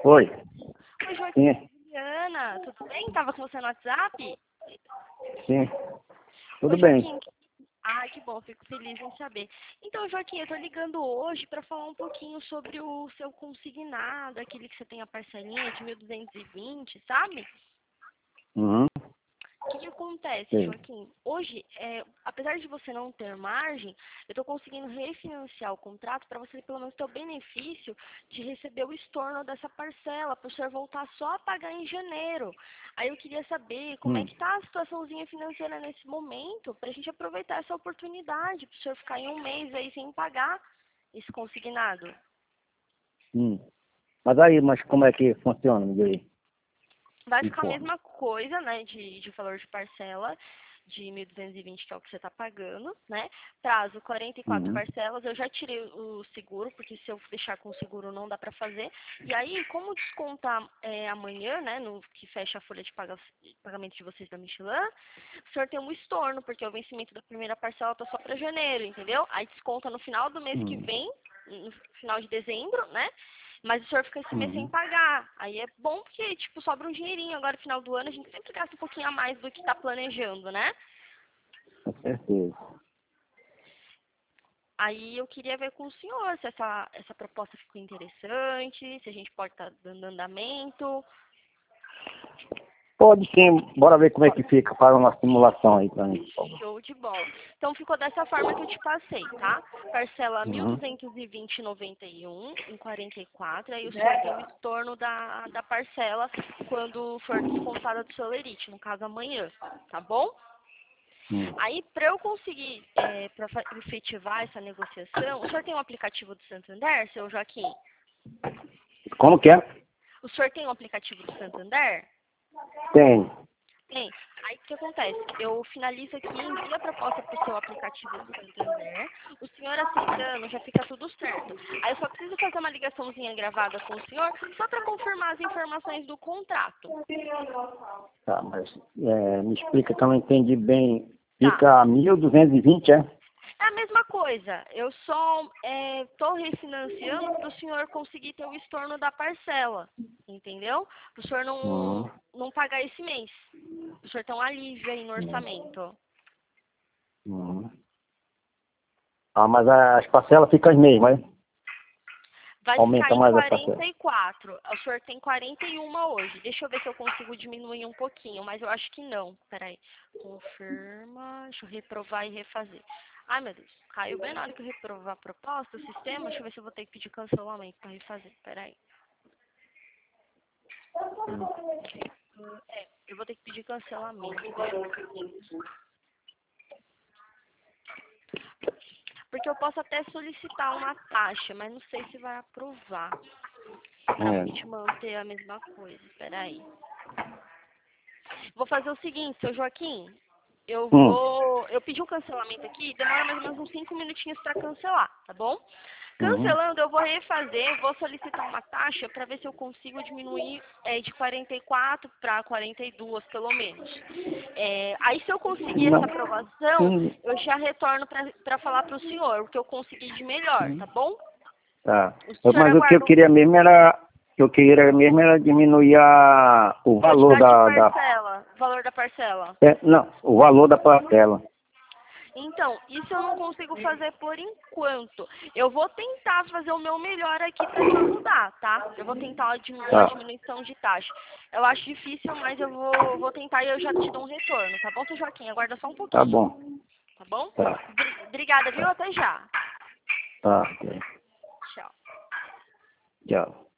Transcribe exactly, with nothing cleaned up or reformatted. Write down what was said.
Oi. Oi, Joaquim. Sim, Juliana, tudo bem? Tava com você no WhatsApp? sim. Tudo Oi, bem. Joaquim. Ai, que bom, fico feliz em saber. Então, Joaquim, eu tô ligando hoje para falar um pouquinho sobre o seu consignado, aquele que você tem a parcelinha de mil duzentos e vinte, sabe? Uhum. O que que acontece, Sim. Joaquim? Hoje, é, apesar de você não ter margem, eu estou conseguindo refinanciar o contrato para você pelo menos ter o benefício de receber o estorno dessa parcela, para o senhor voltar só a pagar em janeiro. Aí eu queria saber como é Hum. que está a situaçãozinha financeira nesse momento, para a gente aproveitar essa oportunidade, para o senhor ficar em um mês aí sem pagar esse consignado. Hum. Mas aí, mas como é que funciona? Me diz aí. Vai ficar a Informe. mesma coisa, né, de, de valor de parcela de mil duzentos e vinte, que é o que você está pagando, né? Prazo quarenta e quatro Uhum. parcelas. Eu já tirei o seguro, porque se eu deixar com o seguro não dá para fazer. E aí, como descontar é, amanhã, né, no que fecha a folha de paga- pagamento de vocês da Michelin, o senhor tem um estorno, porque o vencimento da primeira parcela tá só para janeiro, entendeu? Aí desconta no final do mês que Hum. vem, no final de dezembro, né? Mas o senhor fica esse mês sem Uhum. pagar. Aí é bom porque, tipo, sobra um dinheirinho. Agora, no final do ano, a gente sempre gasta um pouquinho a mais do que está planejando, né? Com certeza. Aí eu queria ver com o senhor se essa, essa proposta ficou interessante, se a gente pode estar dando andamento. Pode sim. Bora ver como é que fica. Faz uma simulação aí pra mim, por favor. Show de bola. Então ficou dessa forma que eu te passei, tá? Parcela mil Uhum. duzentos e vinte e noventa e um em quarenta e quatro, aí o senhor tem o estorno da, da parcela quando for descontada do seu lerite, no caso amanhã, tá bom? Hum. Aí, para eu conseguir é, pra fa- efetivar essa negociação, o senhor tem um aplicativo do Santander, seu Joaquim? Como que é? O senhor tem um aplicativo do Santander? Tem. Tem. Aí, o que acontece? Eu finalizo aqui, envio a proposta para o seu aplicativo do Santander. O senhor aceitando, já fica tudo certo. Aí, eu só preciso fazer uma ligaçãozinha gravada com o senhor, só para confirmar as informações do contrato. Tá, mas é, me explica que eu não entendi bem. Tá. Fica mil duzentos e vinte, é? É a mesma coisa. Eu só estou refinanciando para o senhor conseguir ter o estorno da parcela. Entendeu? Para o senhor Uhum. não, não pagar esse mês. Para o senhor ter um alívio aí no orçamento. Uhum. Ah, mas as parcelas ficam as mesmas, é? Vai ficar Aumenta em mais a parcela. quarenta e quatro. O senhor tem quarenta e um hoje. Deixa eu ver se eu consigo diminuir um pouquinho, mas eu acho que não. Peraí. Confirma. Deixa eu reprovar e refazer. Ai, meu Deus. Caiu bem na hora que eu reprovar a proposta, o sistema. Deixa eu ver se eu vou ter que pedir cancelamento para refazer. Peraí. É, eu vou ter que pedir cancelamento. Deixa eu ver aqui. Porque eu posso até solicitar uma taxa, mas não sei se vai aprovar. Pra É. gente manter a mesma coisa. Peraí. Vou fazer o seguinte, seu Joaquim. Eu Hum. vou. Eu pedi um cancelamento aqui, demora mais ou menos uns cinco minutinhos para cancelar, tá bom? Uhum. Cancelando, eu vou refazer, vou solicitar uma taxa para ver se eu consigo diminuir é, de quarenta e quatro para quarenta e dois, pelo menos. É, aí, se eu conseguir essa Não. aprovação, Hum. eu já retorno para falar para o senhor o que eu consegui de melhor, tá bom? Tá. O Eu- senhor Mas o que eu aguarda queria mesmo era, o que eu queria mesmo era diminuir a, o valor quantidade de da, da parcela, valor da parcela. é, não, o valor da parcela. Então, isso eu não consigo fazer por enquanto. Eu vou tentar fazer o meu melhor aqui para te ajudar, tá? Eu vou tentar uma dim- uma Tá. diminuição de taxa. Eu acho difícil, mas eu vou, vou tentar e eu já te dou um retorno, tá bom, seu Joaquim? Aguarda só um Tá pouquinho, bom. tá bom? Tá. Bri- Obrigada, viu? Até já. Tá. Ok. Tchau. Tchau.